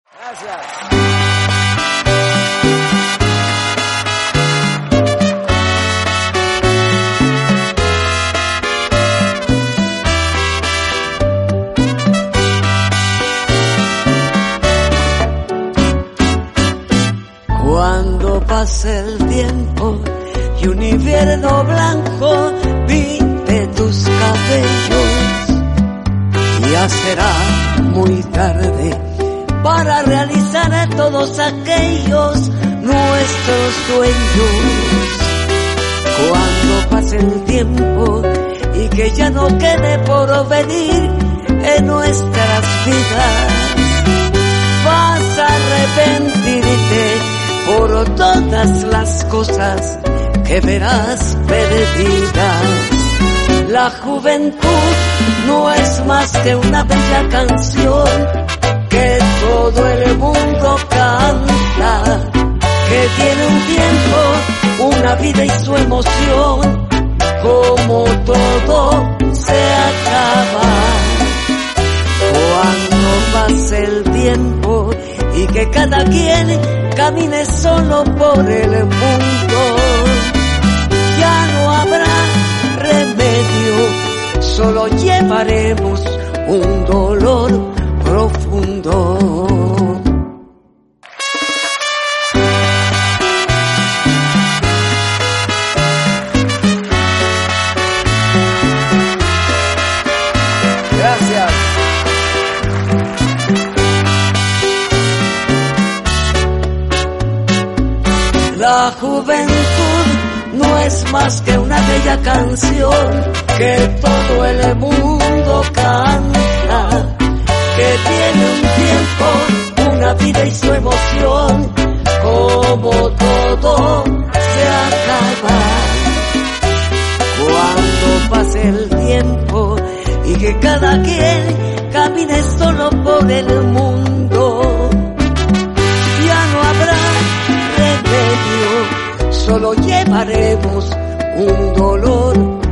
Gracias. Cuando pase el tiempo y un invierno blanco pinte tus cabellos, ya será muy tarde para realizar todos aquellos nuestros sueños. Cuando pase el tiempo y que ya no quede por venir en nuestras vidas, vas a arrepentirte por todas las cosas que verás perdidas. La juventud no es más que una bella canción que todo el mundo canta, que tiene un tiempo, una vida y su emoción, como todo se acaba. Cuando pase el tiempo y que cada quien camine solo por el mundo, ya no habrá remedio, solo llevaremos un dolor profundo. Gracias. La juventud no es más que una bella canción que todo el mundo canta, que tiene un tiempo, una vida y su emoción, como todo se acaba. Cuando pase el tiempo y que cada quien camine solo por el mundo, ya no habrá remedio, solo llevaremos un dolor